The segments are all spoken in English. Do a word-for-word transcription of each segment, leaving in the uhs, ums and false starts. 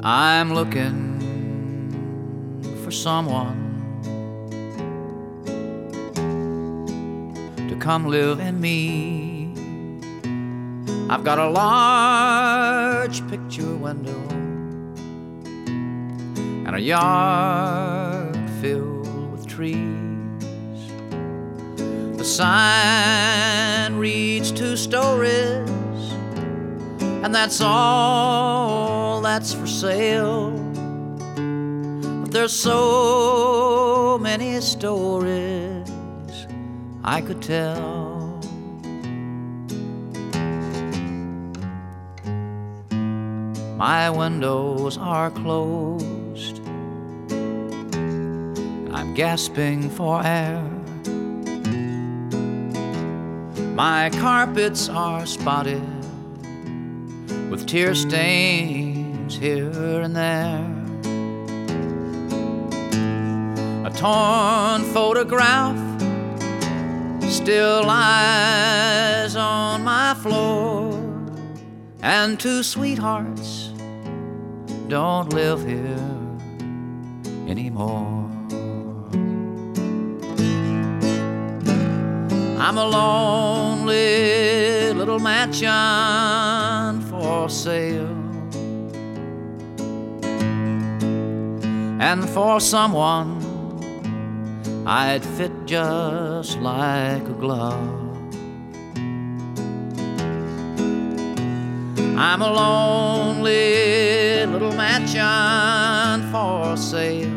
I'm looking for someone to come live in me. I've got a large picture window and a yard filled with trees. The sign reads two stories, and that's all that's for sale. But there's so many stories I could tell. My windows are closed, I'm gasping for air. My carpets are spotted with tear stains here and there. A torn photograph still lies on my floor, and two sweethearts don't live here anymore. I'm a lonely little mansion for sale, and for someone I'd fit just like a glove. I'm a lonely little mansion for sale,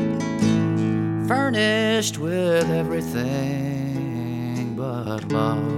furnished with everything but love.